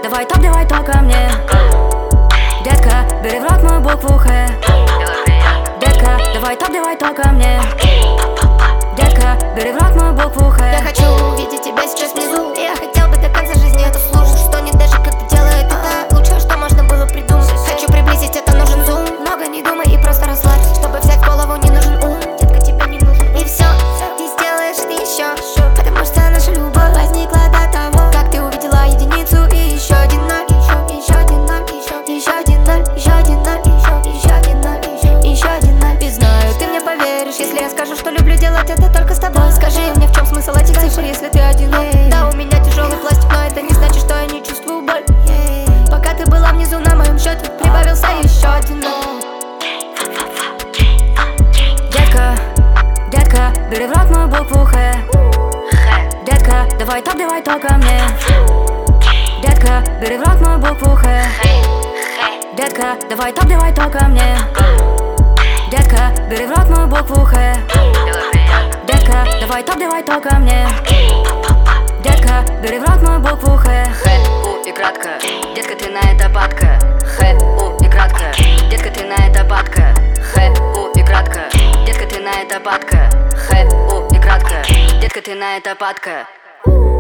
давай только мне. Детка, бери в рот мою букву Х. Детка, давай только мне. Детка, бери в рот мою букву Х. Я хочу увидеть тебя сейчас внизу. И я хотел бы до конца жизни это слушать. Что не даже как ты делает это лучшее, что можно было придумать. Хочу приблизить, это нужен зум. Много не думай и просто расслабься. Чтобы взять в голову не нужен ум. Детка, тебе не нужен. И все, ты сделаешь ты еще. Потому что наша любовь возникла до того, как ты увидела единицу и еще один ноль. Еще один ноль, еще один ноль, еще один ноль, еще один ноль, еще один ноль. И знаю, ты мне поверишь, если я скажу, что люблю делать это только с тобой. Скажи мне, в чем смысл этих цифр, если ты одинок? Да, у меня тяжелый пластик, но это не значит, что я не чувствую боль. Пока ты была внизу на моем счете, прибавился еще один ноль. Детка, бери в рот мою букву Х. Детка, давай только мне. Детка, бери в рот мою букву Х. Детка, давай только мне. Детка, бери в рот мою букву Х. Детка, давай только мне. Детка, бери в рот мою букву Х. Х, У и кратко, детка, ты на это падка. Х, У и кратко, детка, ты на это падка. Х, У и кратко, детка, ты на это падка. Х, У и кратко, детка, ты на это падка.